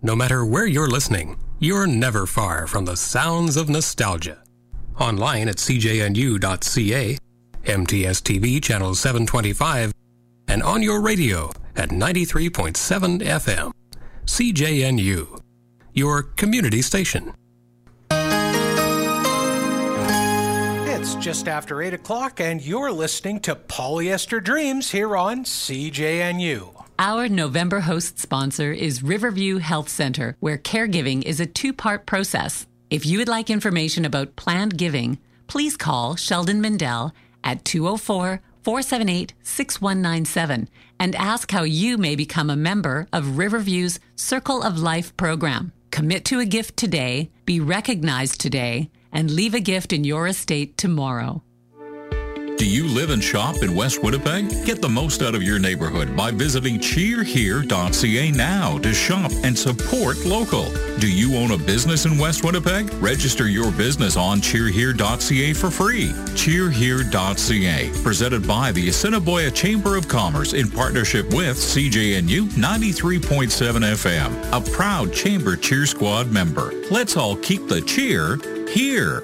No matter where you're listening, you're never far from the sounds of nostalgia. Online at cjnu.ca, MTS TV channel 725, and on your radio at 93.7 FM. CJNU, your community station. It's just after 8 o'clock, and you're listening to Polyester Dreams here on CJNU. Our November host sponsor is Riverview Health Center, where caregiving is a two-part process. If you would like information about planned giving, please call Sheldon Mindell at 204-478-6197 and ask how you may become a member of Riverview's Circle of Life program. Commit to a gift today, be recognized today, and leave a gift in your estate tomorrow. Do you live and shop in West Winnipeg? Get the most out of your neighborhood by visiting cheerhere.ca now to shop and support local. Do you own a business in West Winnipeg? Register your business on cheerhere.ca for free. Cheerhere.ca, presented by the Assiniboia Chamber of Commerce in partnership with CJNU 93.7 FM, a proud Chamber Cheer Squad member. Let's all keep the cheer here.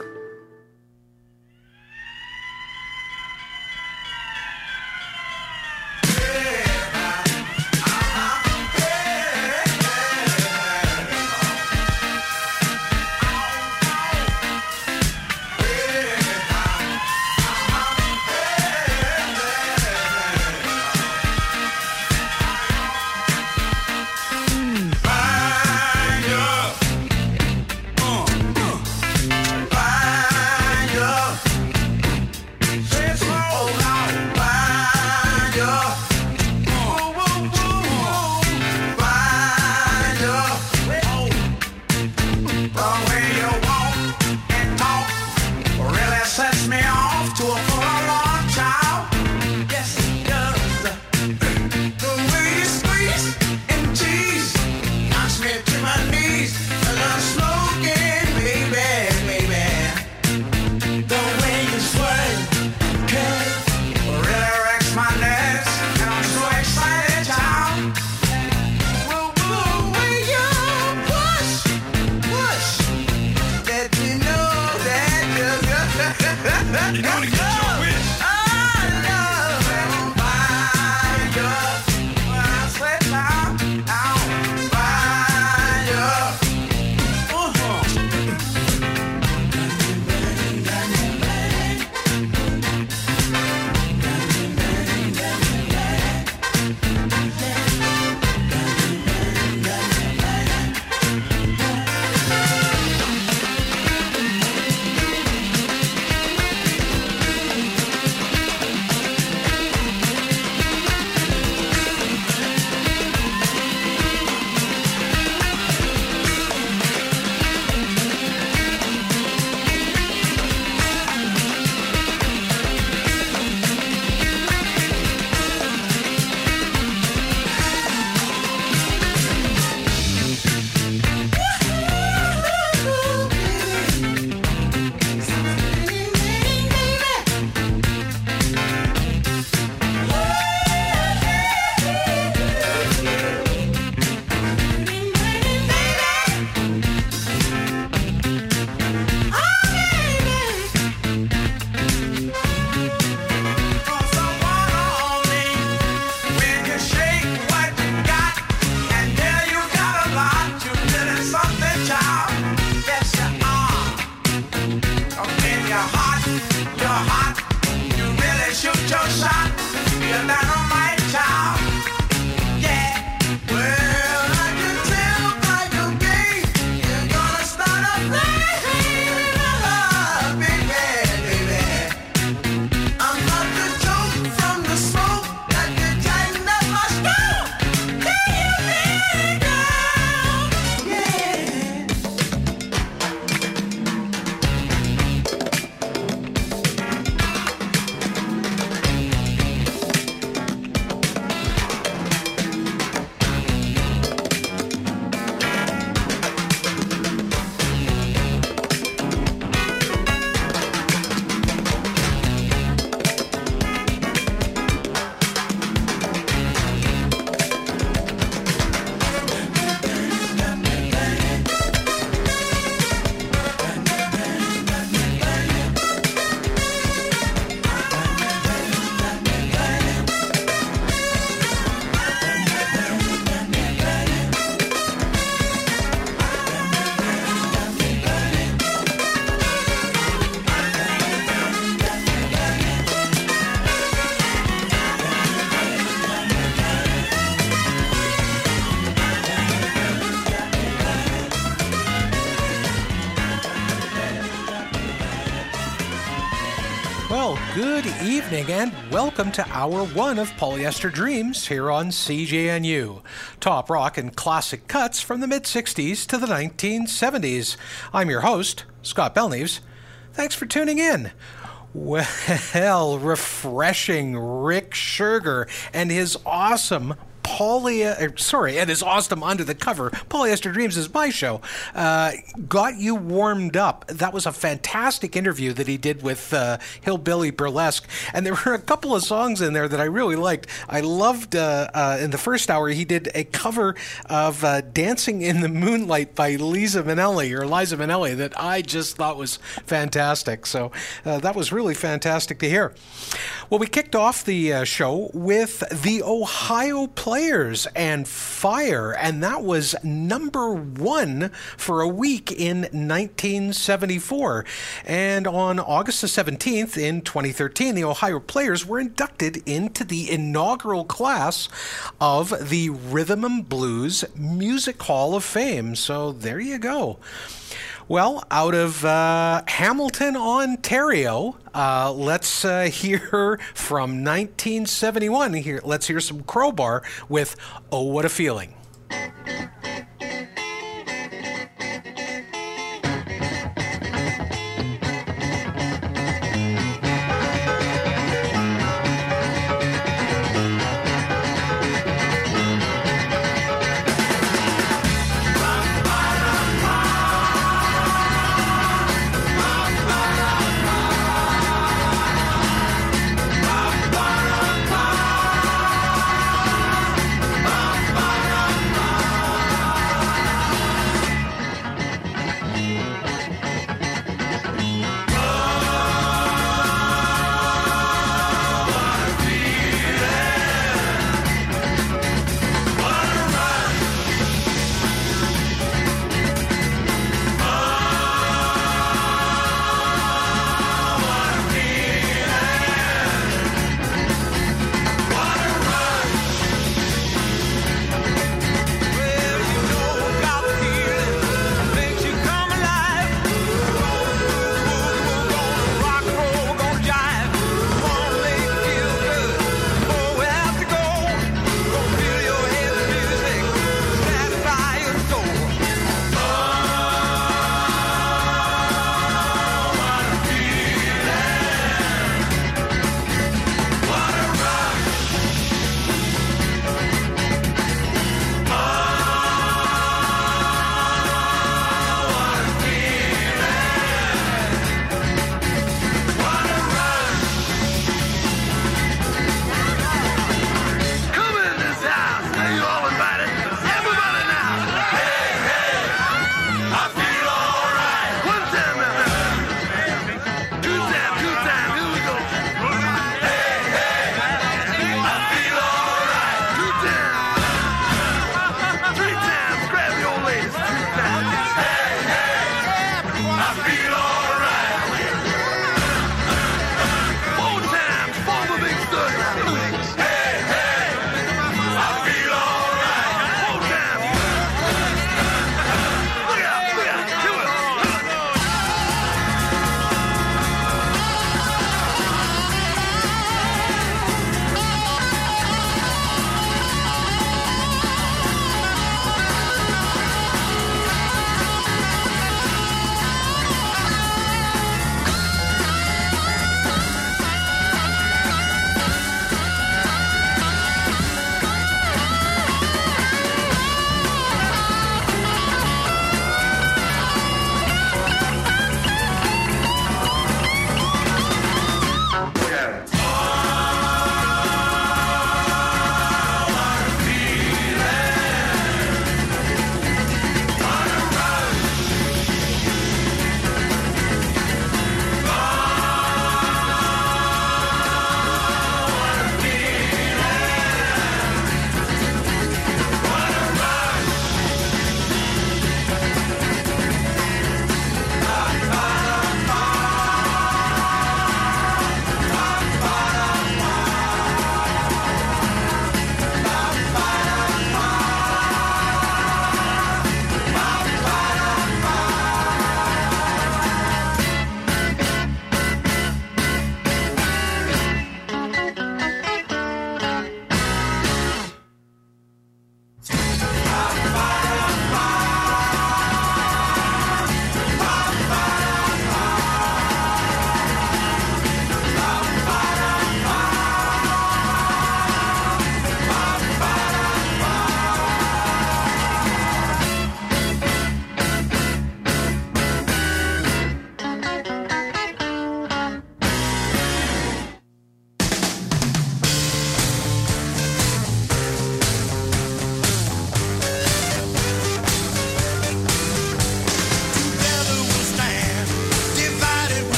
Good evening and welcome to Hour 1 of Polyester Dreams here on CJNU. Top rock and classic cuts from the mid-60s to the 1970s. I'm your host, Scott Belneves. Thanks for tuning in. Well, refreshing Rick Sugar and his awesome and his awesome Under the Cover, Polyester Dreams is my show, got you warmed up. That was a fantastic interview that he did with Hillbilly Burlesque, and there were a couple of songs in there that I really liked. I loved, in the first hour, he did a cover of Dancing in the Moonlight by Liza Minnelli, that I just thought was fantastic. So that was really fantastic to hear. Well, we kicked off the show with the Ohio Players and Fire, and that was number 1 for a week in 1974. And on August the 17th in 2013, the Ohio Players were inducted into the inaugural class of the Rhythm and Blues Music Hall of Fame. So there you go. Well, out of Hamilton, Ontario, let's hear from 1971. Let's hear some Crowbar with Oh, What a Feeling.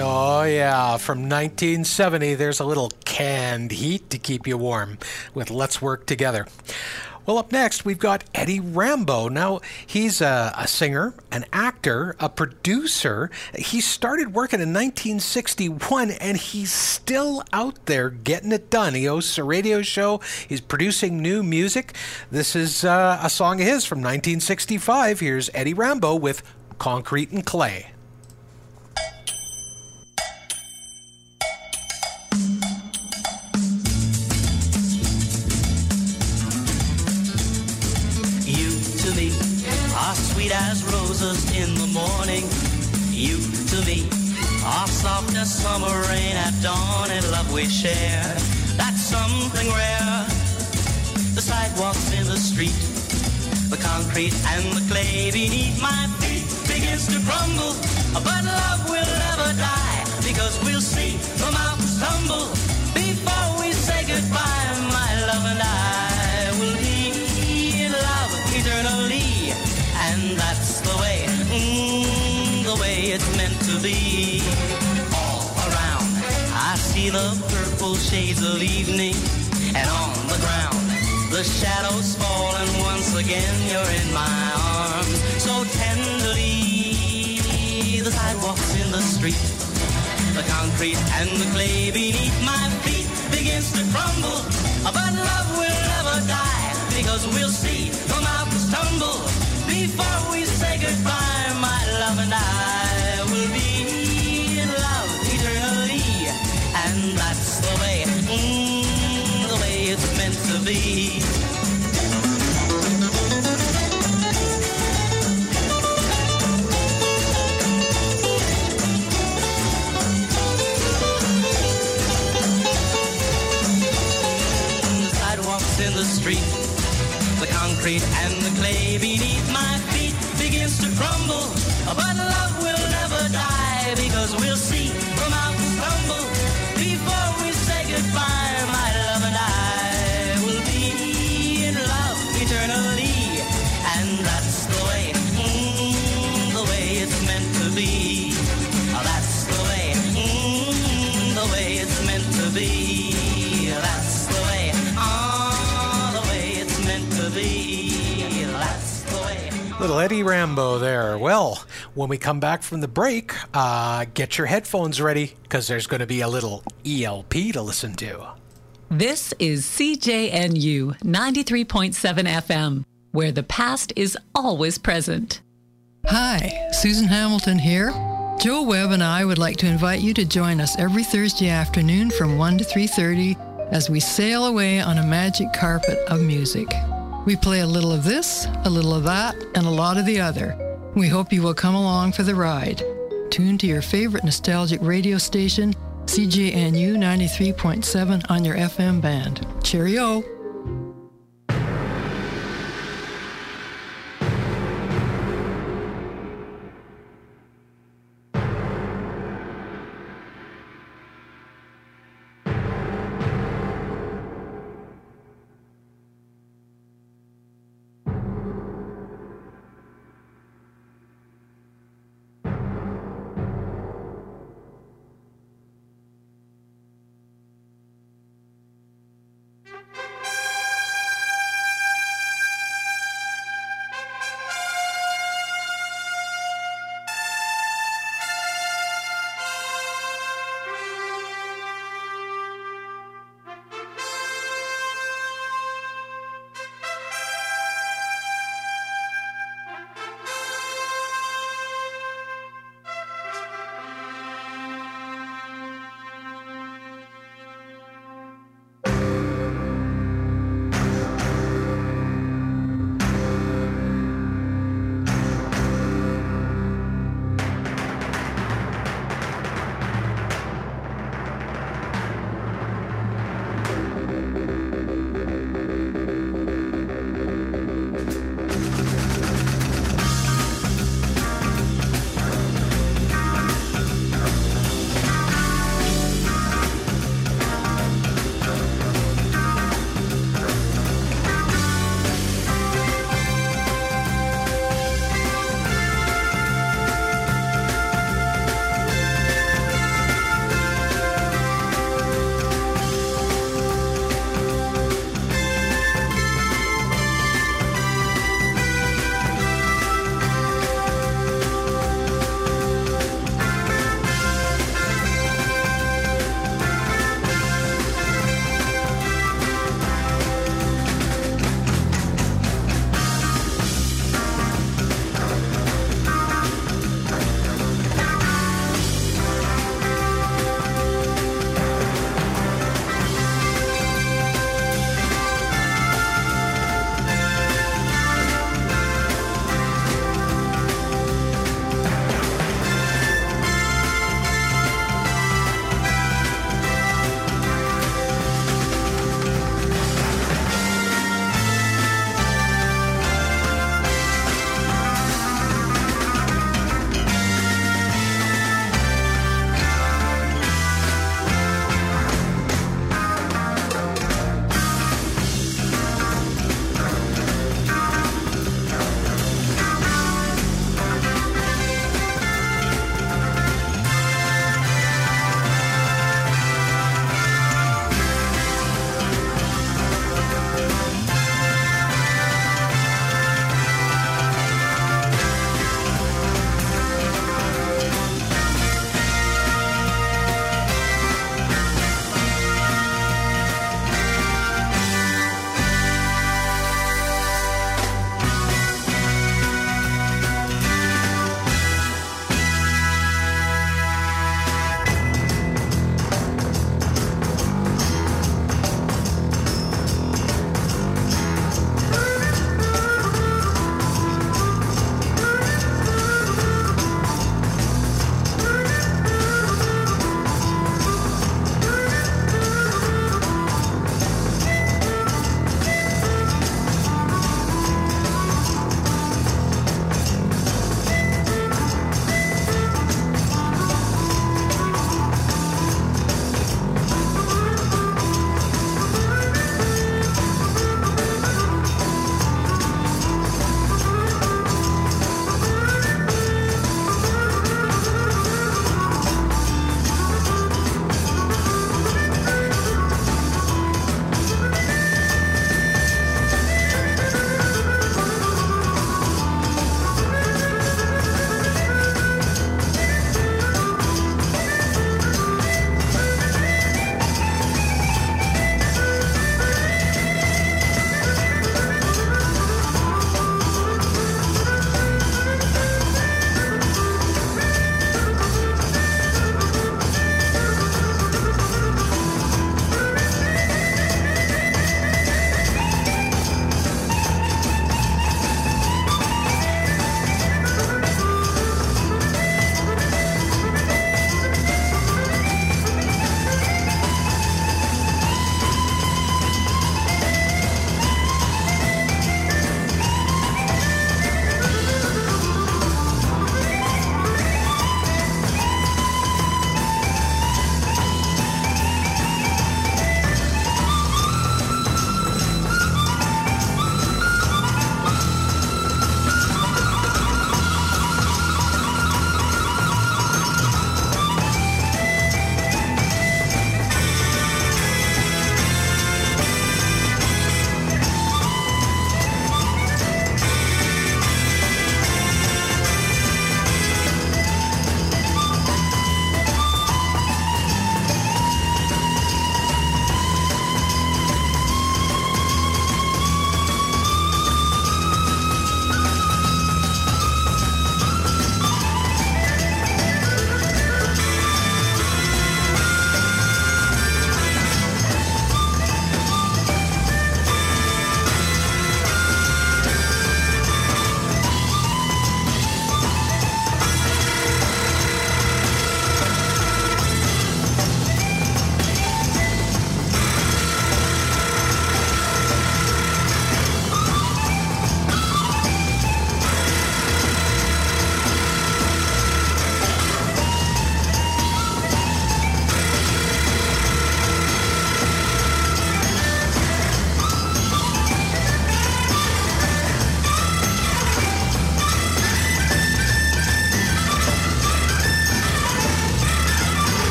Oh, yeah. From 1970, there's a little canned heat to keep you warm with Let's Work Together. Well, up next, we've got Eddie Rambo. Now, he's a singer, an actor, a producer. He started working in 1961, and he's still out there getting it done. He hosts a radio show. He's producing new music. This is a song of his from 1965. Here's Eddie Rambo with Concrete and Clay. Sweet as roses in the morning, you to me are soft as summer rain at dawn, and love we share, that's something rare. The sidewalks in the street, the concrete and the clay beneath my feet begins to crumble, but love will never die, because we'll see the mountains tumble before we say goodbye. My love and I will be in love eternally. And that's the way it's meant to be. All around, I see the purple shades of evening, and on the ground, the shadows fall, and once again you're in my arms, so tenderly. The sidewalks in the street, the concrete and the clay beneath my feet begins to crumble, but love will never die, because we'll see the mountains tumble before we say goodbye. My love and I will be in love eternally, and that's the way it's meant to be. The sidewalks in the street, the concrete and the clay beneath my feet begins to crumble, but love will never die, because we'll see the mountains tumble before we say goodbye. My love and I will be in love eternally, and that's the way it's meant to be. That's the way it's meant to be. That's the way, the way it's meant to be. That's the way. Little Eddie Rambo there. Well, when we come back from the break, get your headphones ready, because there's going to be a little ELP to listen to. This is CJNU 93.7 FM, where the past is always present. Hi, Susan Hamilton here. Joe Webb and I would like to invite you to join us every Thursday afternoon from 1 to 3:30 as we sail away on a magic carpet of music. We play a little of this, a little of that, and a lot of the other. We hope you will come along for the ride. Tune to your favorite nostalgic radio station, CJNU 93.7 on your FM band. Cheerio!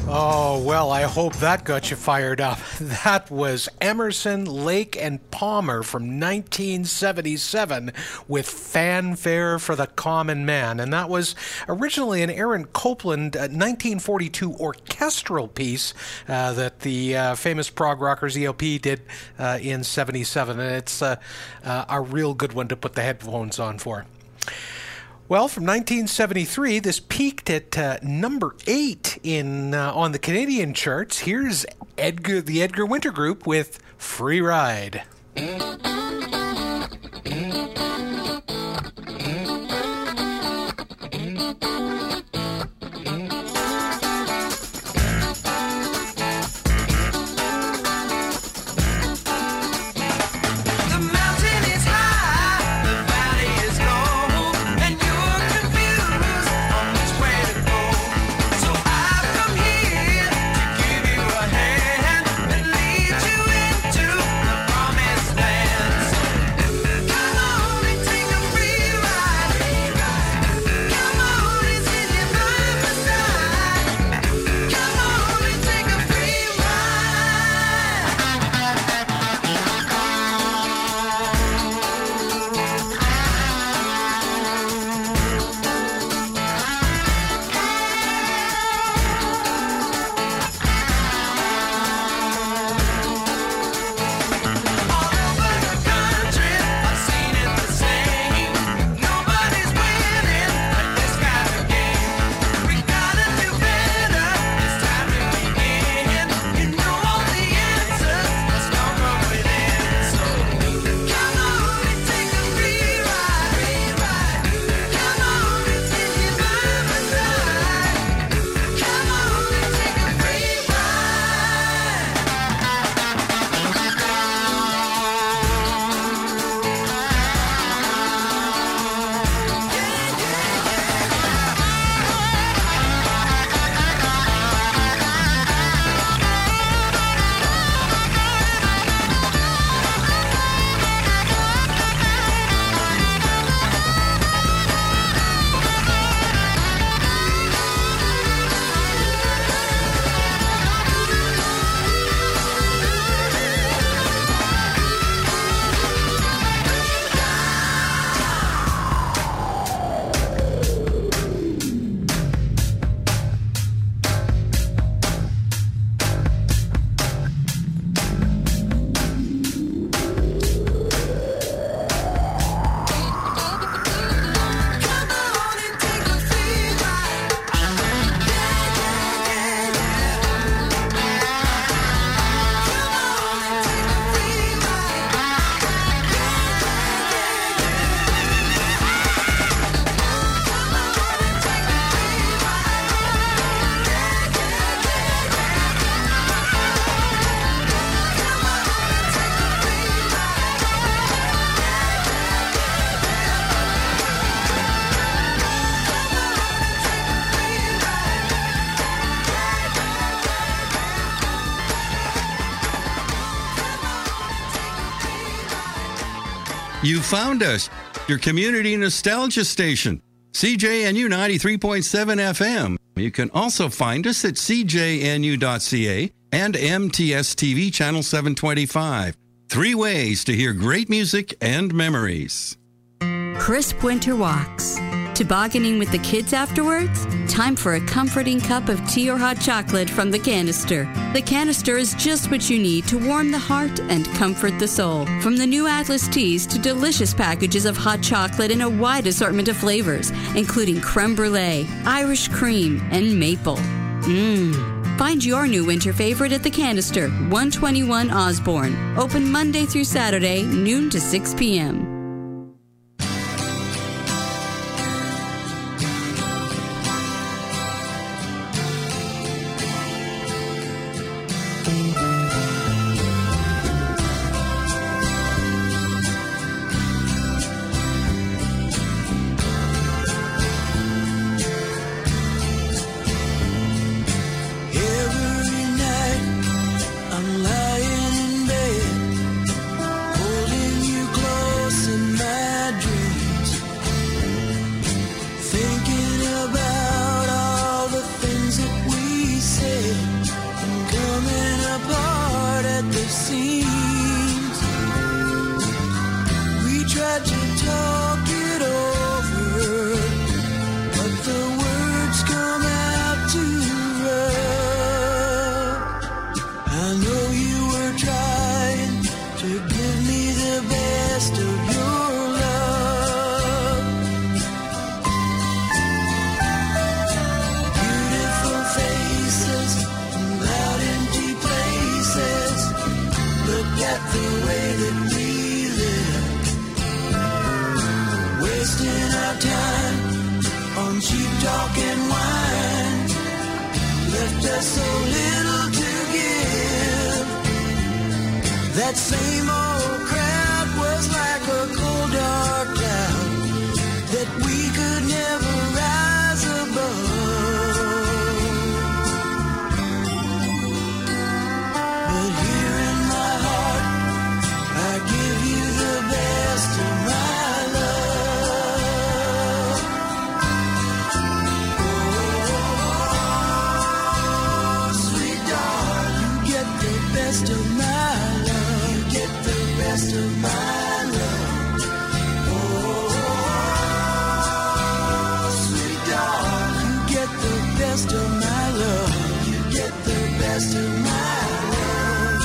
Oh, well, I hope that got you fired up. That was Emerson, Lake and Palmer from 1977 with Fanfare for the Common Man. And that was originally an Aaron Copland 1942 orchestral piece that the famous prog rockers ELP did in 77. And it's a real good one to put the headphones on for. Well, from 1973, this peaked at number 8 on the Canadian charts. Here's the Edgar Winter Group with Free Ride. You found us, your community nostalgia station, CJNU 93.7 FM. You can also find us at cjnu.ca and MTS TV channel 725. 3 ways to hear great music and memories. Crisp winter walks. Tobogganing with the kids afterwards? Time for a comforting cup of tea or hot chocolate from the Canister. The Canister is just what you need to warm the heart and comfort the soul. From the new Atlas teas to delicious packages of hot chocolate in a wide assortment of flavors, including creme brulee, Irish cream, and maple. Find your new winter favorite at the Canister, 121 Osborne. Open Monday through Saturday, noon to 6 p.m. Thinking about all the things that we said. apart at the seams. We tried to talk it over, but the words come out too rough. I know you were trying to give me the best of your love. Beautiful faces out empty places. Look at the way that we live, wasting our time on cheap talk and wine. Left us so little to give. That same old crowd was like a cold dark cloud that we could never rise above. But here in my heart, I give you the best of my love. Oh, sweet darling, you get the best of my love. You get the best of my love. Oh, sweet darling, you get the best of my love. You get the best of my love.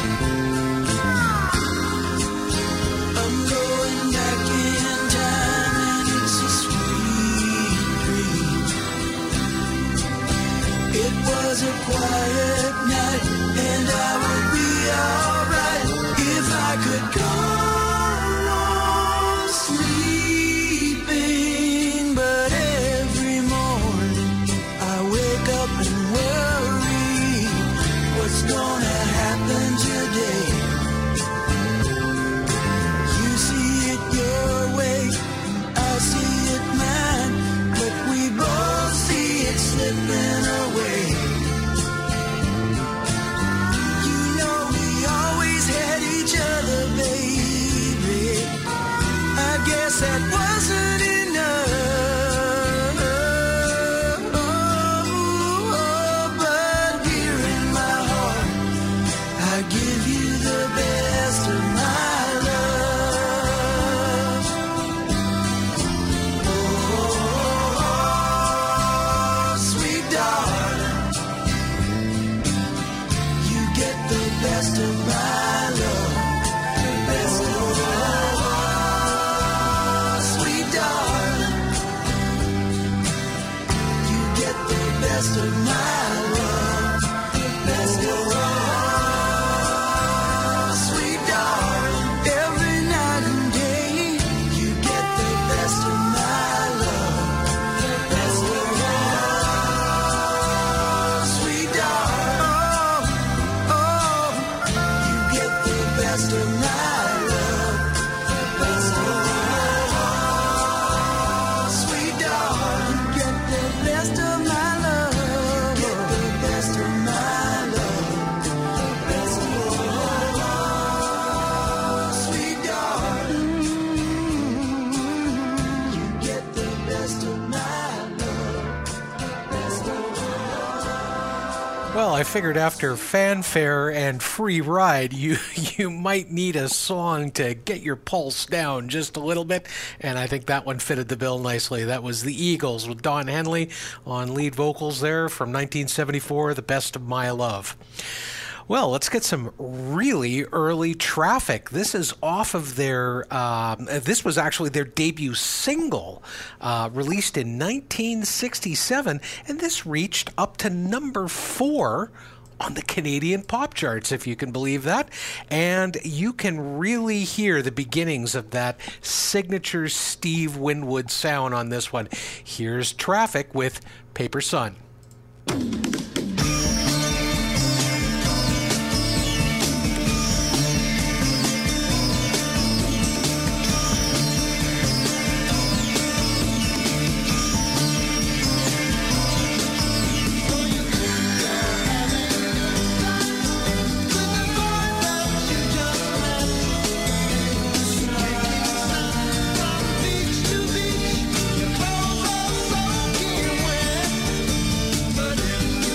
I'm going back in time and it's a sweet dream. It was a quiet night and I would be alright if I could go on sleeping. But every morning I wake up and worry what's gonna happen today. You see it your way, I see it mine, but we both see it slipping away. You know we always had each other, baby. I guess that wasn't enough. But here in my heart, I give you the best of my love. Oh, sweet darling, you get the best of my love. The best of my love. Sweet darling, you get the best of my love. The best of my love. Sweet darling, every night and day, you get the best of my love. The best of my love. Sweet darling, oh, you get the best of my love. The best of my love. Sweet darling, you get the best of my love. Get the best of my love. The best of my love. Sweet darling, you get the best of my love. The best of my love. Well, I figured after Fanfare and Free Ride, you might need a song to get your pulse down just a little bit, and I think that one fitted the bill nicely. That was the Eagles with Don Henley on lead vocals there from 1974, The Best of My Love. Well, let's get some really early Traffic. This is off of their, this was actually their debut single, released in 1967, and this reached up to number 4 on the Canadian pop charts, if you can believe that. And you can really hear the beginnings of that signature Steve Winwood sound on this one. Here's Traffic with Paper Sun. But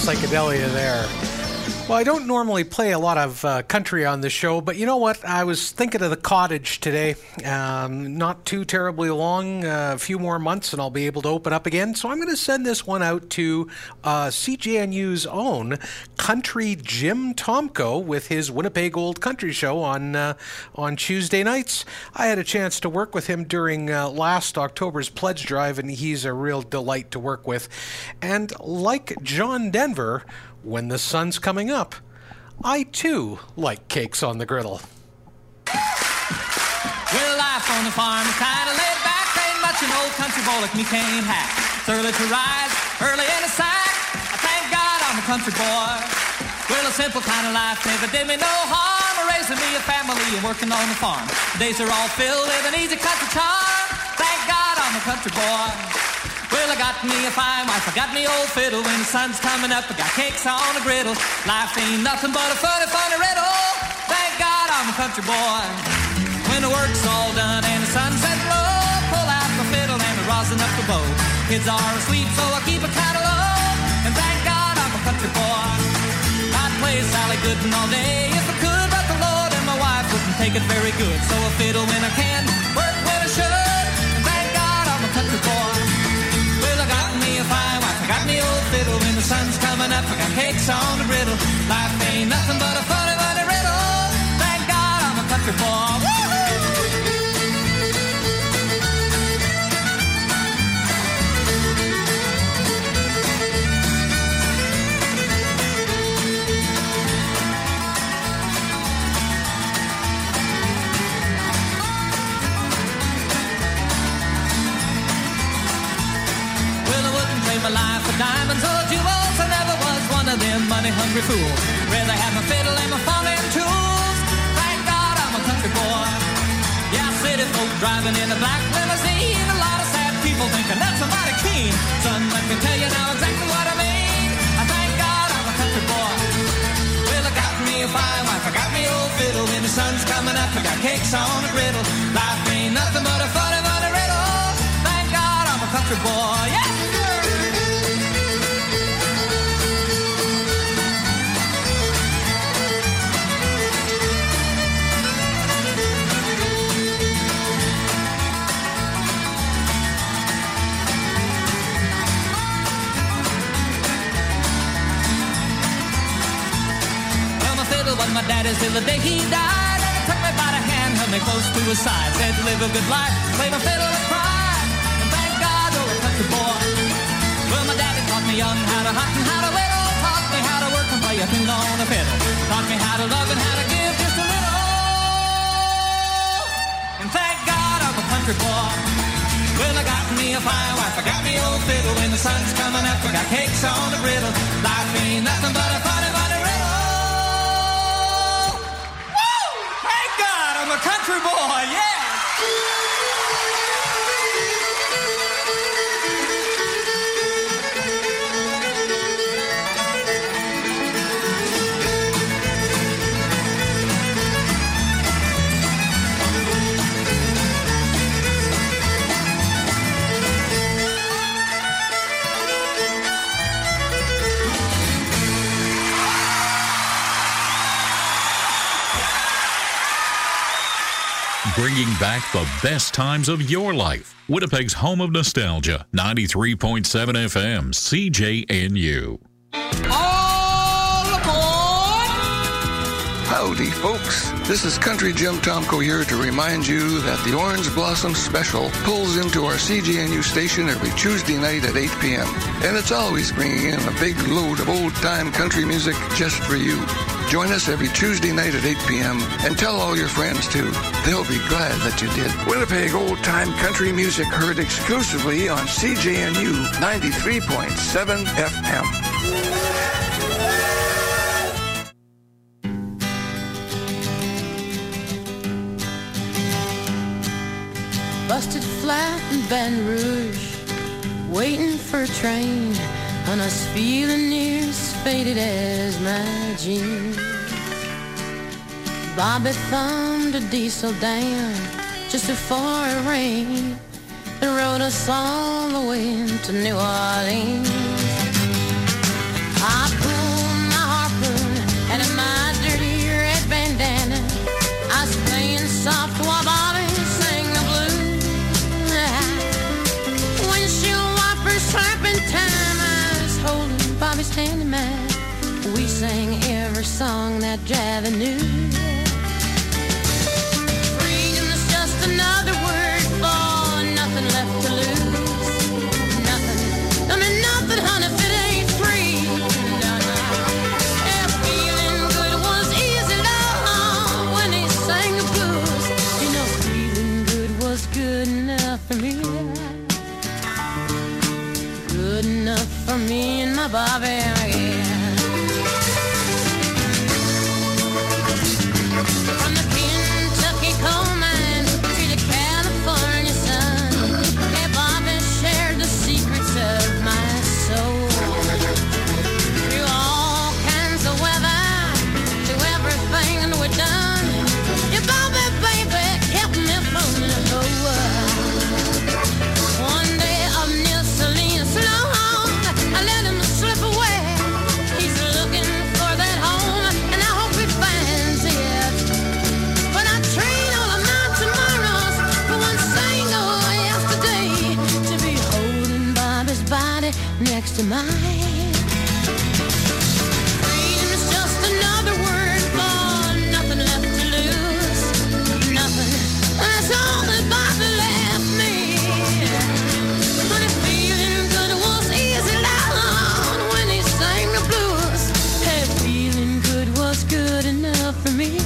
psychedelia there. Well, I don't normally play a lot of country on the show, but you know what? I was thinking of the cottage today. Not too terribly long, a few more months, and I'll be able to open up again. So I'm going to send this one out to CJNU's own Country Jim Tomko with his Winnipeg Old Country Show on Tuesday nights. I had a chance to work with him during last October's pledge drive, and he's a real delight to work with. And like John Denver, when the sun's coming up, I too like cakes on the griddle. Well, life on the farm is kind of laid back. Ain't much an old country boy like me can't hack. It's early to rise, early in the sack. I thank God I'm a country boy. Well, a simple kind of life never did me no harm. Raising me a family and working on the farm. The days are all filled with an easy country charm. Thank God I'm a country boy. Well, I got me a fine wife, I got me old fiddle. When the sun's coming up, I got cakes on the griddle. Life ain't nothing but a funny, funny riddle. Thank God I'm a country boy. When the work's all done and the sunset low, pull out the fiddle and the rosin up the bow. Kids are asleep, so I keep a kind of low. And thank God I'm a country boy. I'd play Sally Gooden all day if I could, but the Lord and my wife wouldn't take it very good. So I fiddle when I can, work when I should. And thank God I'm a country boy. I got me a fine wife, I got me old fiddle. When the sun's coming up, I got cakes on the griddle. Life ain't nothing but a funny, funny riddle. Thank God I'm a country boy. My life for diamonds or jewels, I never was one of them money-hungry fools. Rather have my fiddle and my farming tools. Thank God I'm a country boy. Yeah, city folk driving in a black limousine. A lot of sad people thinking that's a mighty keen. Son, let me tell you now exactly what I mean. I thank God I'm a country boy. Well, I got me a fine wife, I got me old fiddle. When the sun's coming up, I got cakes on the griddle. Life ain't nothing but a funny, funny riddle. Thank God I'm a country boy. Yeah! Was my daddy's till the day he died. And he took me by the hand, held me close to his side. Said to live a good life, play my fiddle and cry. And thank God you're a country boy. Well, my daddy taught me young how to hunt and how to whittle. Taught me how to work and play a tune on a fiddle. Taught me how to love and how to give just a little. And thank God I'm a country boy. Well, I got me a fine wife, I got me old fiddle. When the sun's coming up, I got cakes on the griddle. Life ain't nothing but a funny, funny riddle. I'm a country boy, yeah! Bringing back the best times of your life. Winnipeg's home of nostalgia. 93.7 FM, CJNU. All aboard! Howdy, folks. This is Country Jim Tomko here to remind you that the Orange Blossom Special pulls into our CJNU station every Tuesday night at 8 p.m. And it's always bringing in a big load of old-time country music just for you. Join us every Tuesday night at 8 p.m. and tell all your friends, too. They'll be glad that you did. Winnipeg old-time country music heard exclusively on CJNU 93.7 FM. Busted flat in Baton Rouge, waiting for a train, and I was feeling near as faded as my jeans. Bobby thumbed a diesel down just before it rained and rode us all the way to New Orleans. I clapping time, I was holding Bobby's hand in mine. We sang every song that Javi knew. Freedom is just another word for nothing left to lose. Nothing, don't mean nothing, honey, if it ain't free. No, no. Yeah, feeling good was easy, love, when he sang the blues. You know, feeling good was good enough for me. Good enough for me and my Bobby, yeah. From the Kentucky coal mine to the California sun, yeah, Bobby shared the secrets of my soul. Through all kinds of weather, through everything that we've done, yeah, Bobby, baby, kept me from the whole world. One day of New Selena Sloan, I let him slip away. He's looking for that home, and I hope he finds it. But I trade all of my tomorrows for one single yesterday, to be holding Bobby's body next to mine. Freedom is just another word for nothing left to lose. Nothing, that's all that Bobby left me. But if feeling good was easy, loud when he sang the blues, hey, feeling good was good enough for me.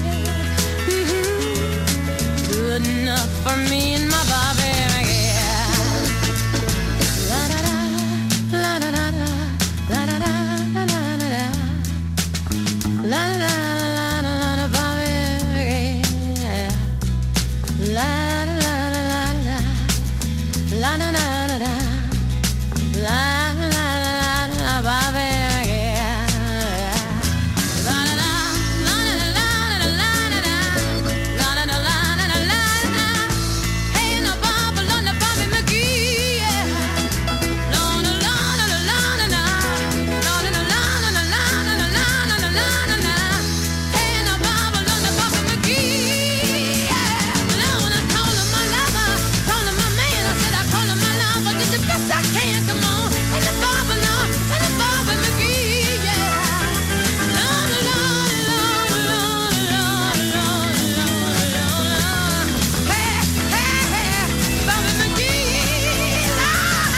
Good enough for me and my Bobby, yeah. La da da, la da da da, la da da, la da da da, la da da, la da da, Bobby, yeah. La da da da da, la da da da, la da da da, Bobby, yeah. La da da, la da da, la da da, la da da, la da da. Hey, no Bobby, no Bobby McGee, yeah. La da la da la da da, la da da la da la da la da la da. Hey, no Bobby, no Bobby McGee, yeah. Now when I call him my lover, call him my man, I said I call him my lover, did the best I can, come on. And the Bobby, no, and the Bobby McGee, yeah. La da la la la la la la la. Hey, hey, hey, Bobby McGee, la.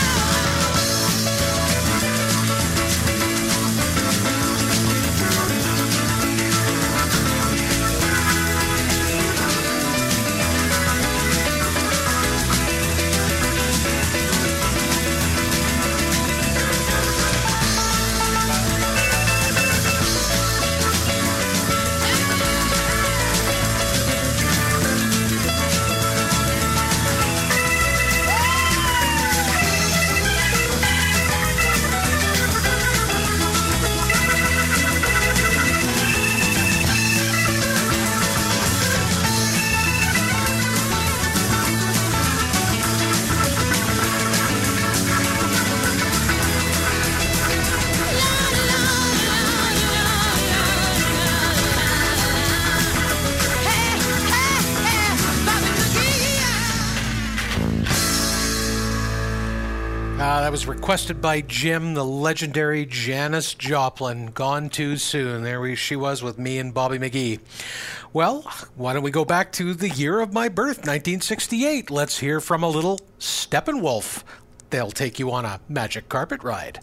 That was requested by Jim, the legendary Janis Joplin, gone too soon. She was with me and Bobby McGee. Well, why don't we go back to the year of my birth, 1968. Let's hear from a little Steppenwolf. They'll take you on a magic carpet ride.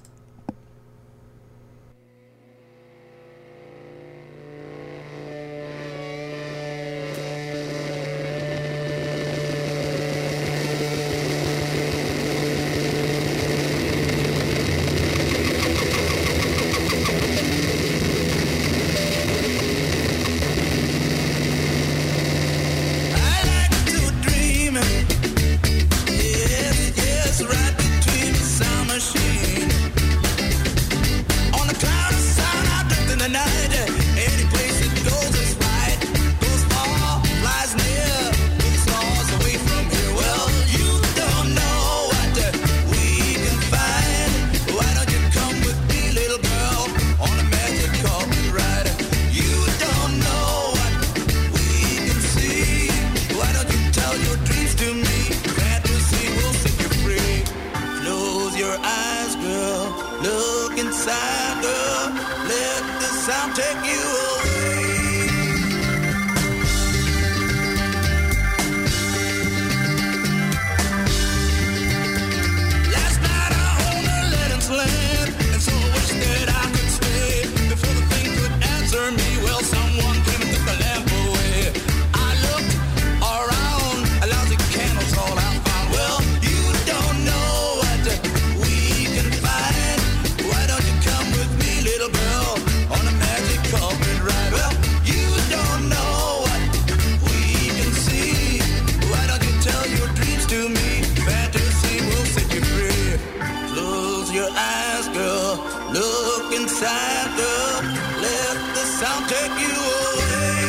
Right between the sound machine your eyes. girl. Look inside, girl. Let the sound take you away. Last night I owned a Lennox land, and so I wish that I could stay. Before the thing could answer me, well, someone came and took the lamp away. I looked around, a lousy candle's all I found. Well, you don't know what we can find. Why don't you come with me, little girl, on a magic carpet ride? Well, you don't know what we can see. Why don't you tell your dreams to me? Fantasy will set you free. Close your eyes, girl. Look inside, girl. Let the sound take you away.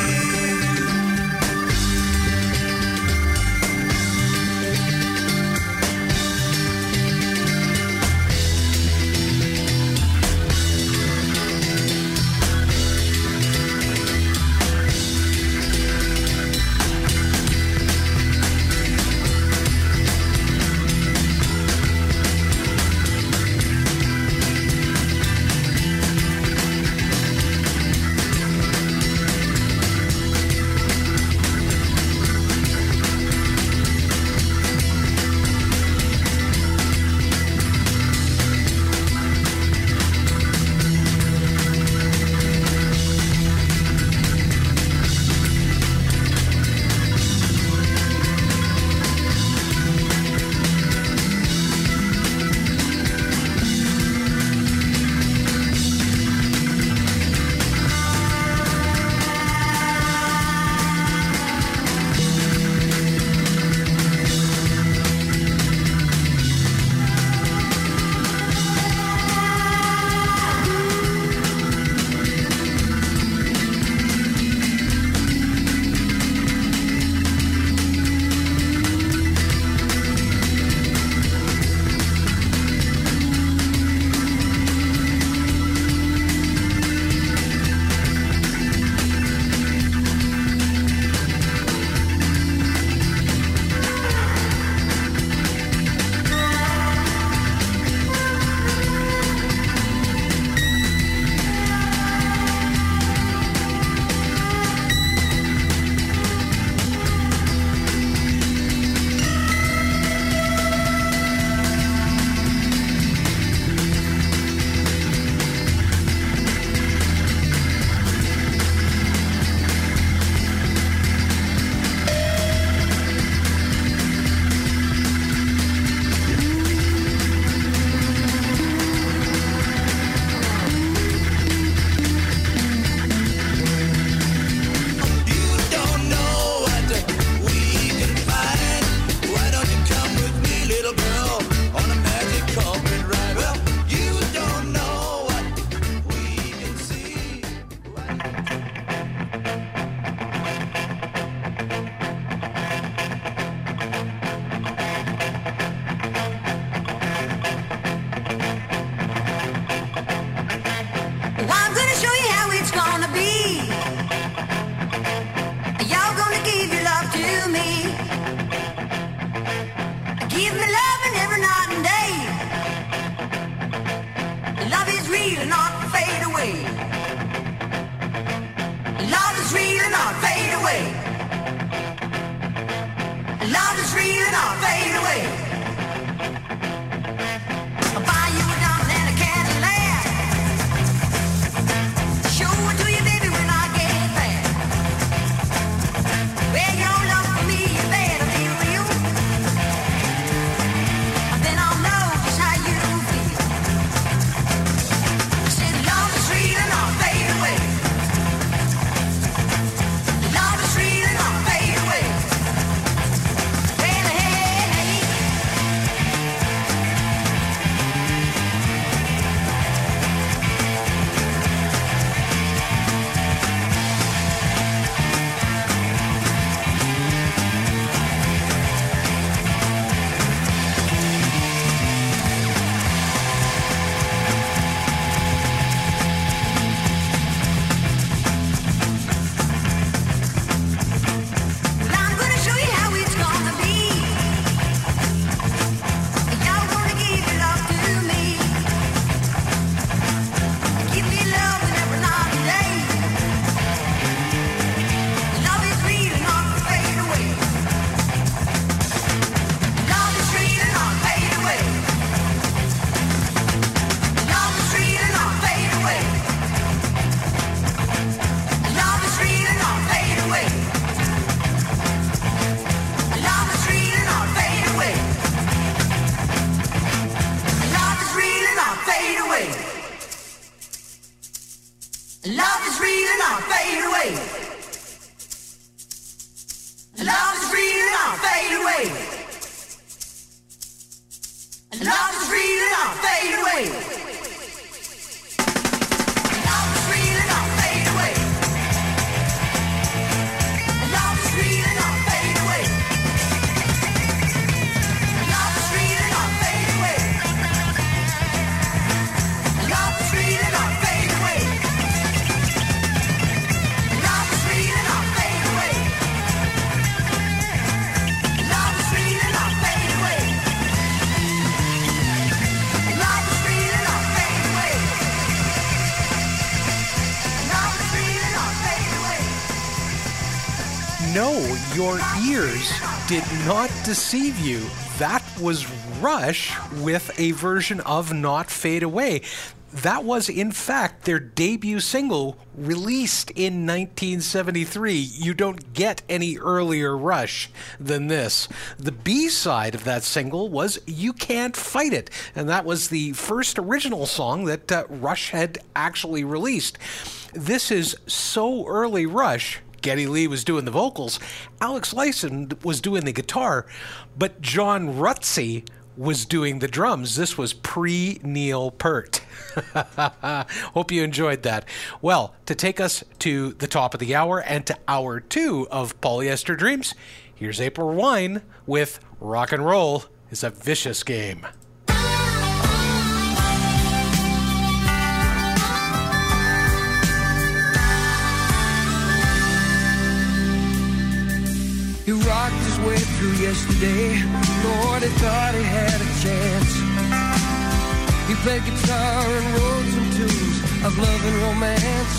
Love is really not fade away. Love is really not fade away. Love is really not fade away. Love is really not fade away. Love is really not fade away. Love is really not fade away. Love is really not fade away. Love is really not fade away. Love is really not fade away. Love is really not fade away. Love is really not fade away. No, your ears did not deceive you. That was Rush with a version of Not Fade Away. That was, in fact, their debut single released in 1973. You don't get any earlier Rush than this. The B-side of that single was You Can't Fight It, and that was the first original song that Rush had actually released. This is so early Rush. Geddy Lee was doing the vocals, Alex Lifeson was doing the guitar, but John Rutsey was doing the drums. This was pre-Neil Peart. Hope you enjoyed that. Well, to take us to the top of the hour and to hour 2 of Polyester Dreams, here's April Wine with Rock and Roll is a Vicious Game. He rocked his way through yesterday. Lord, he thought he had a chance. He played guitar and wrote some tunes of love and romance.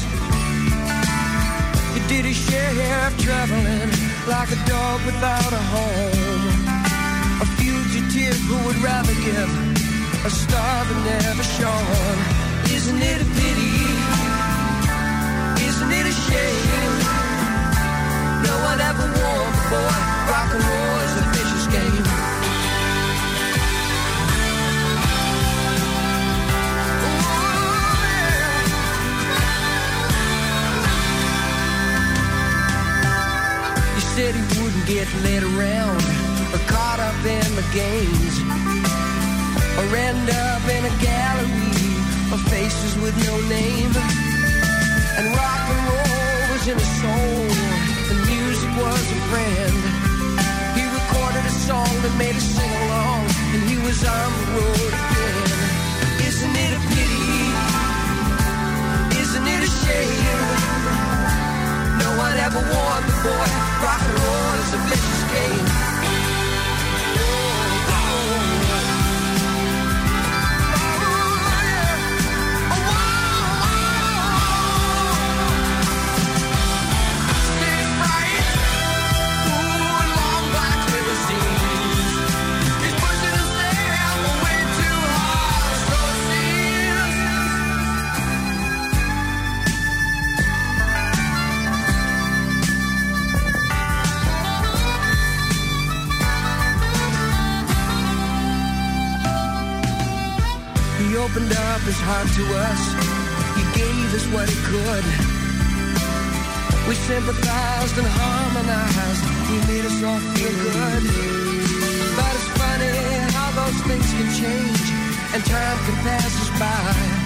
He did his share of traveling like a dog without a home. A fugitive who would rather give a star than never shone. Isn't it a pity? Isn't it a shame? No one ever warned the boy, rock and roll is a vicious game. He said he wouldn't get led around or caught up in the games, or end up in a gallery of faces with no name. And rock and roll was in his soul, and music was a friend. He recorded a song that made us sing along, and he was on the road again. Isn't it a pity? Isn't it a shame? No one ever warned the boy, rock and roll is a vicious game. He opened up his heart to us. He gave us what he could. We sympathized and harmonized. He made us all feel good. But it's funny how those things can change and time can pass us by.